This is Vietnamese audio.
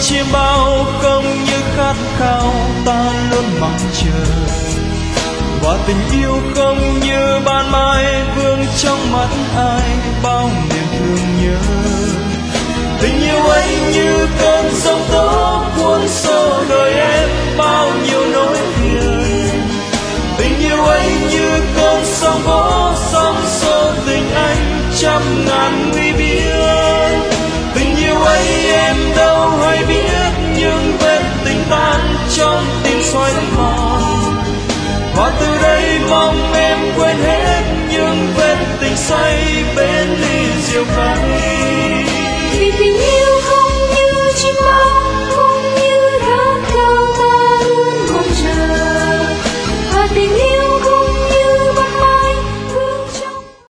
chiêm bao không như khát khao ta luôn mong chờ, và tình yêu không như ban mai vương trong mắt ai bao niềm thương nhớ. Tình yêu anh như cơn sóng tố cuốn xô đời em bao nhiêu nỗi phiền. Tình yêu anh như cơn sóng vỗ sóng xô tình anh trăm ngàn nguy biên. Tình yêu anh em đâu hay biết, nhưng vết tình tan trong tim xoay mòn. Và từ đây mong em quên hết những vết tình say bên